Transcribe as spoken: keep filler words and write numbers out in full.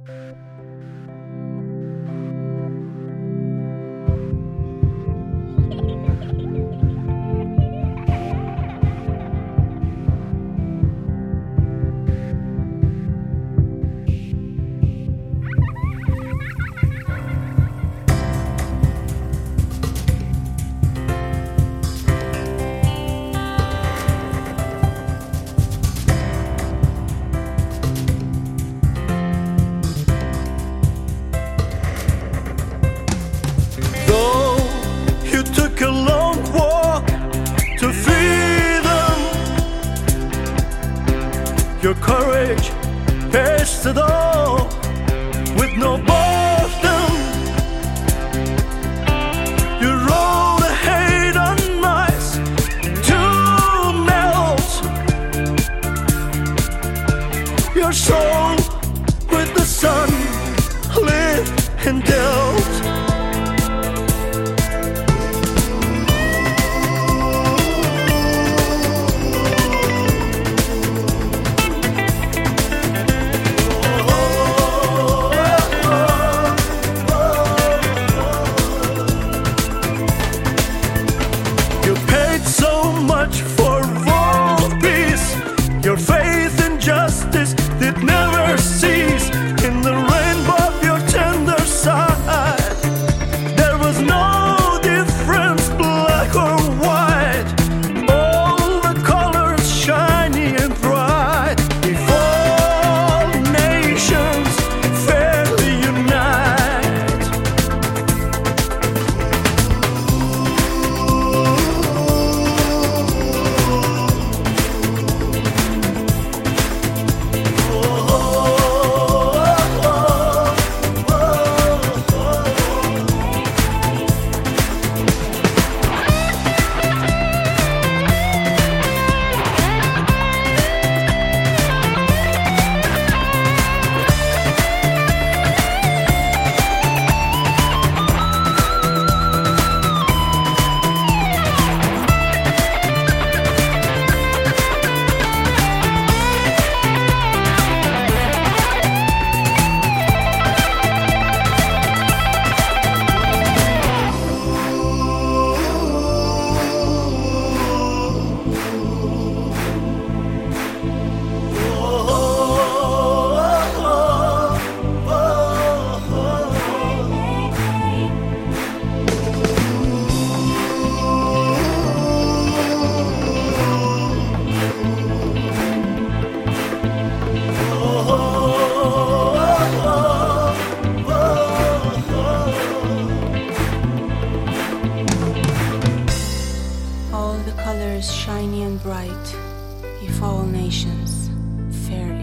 Your courage faced it all with no boredom. You rolled the hate on ice to melt your soul with the sun lit and dealt. For world peace, your faith in justice did never cease. In the rainbow of your tender side, there was no difference, black or white. All the colors shiny and bright. If all nations fairly unite, all the colors shiny and bright, if all nations fairly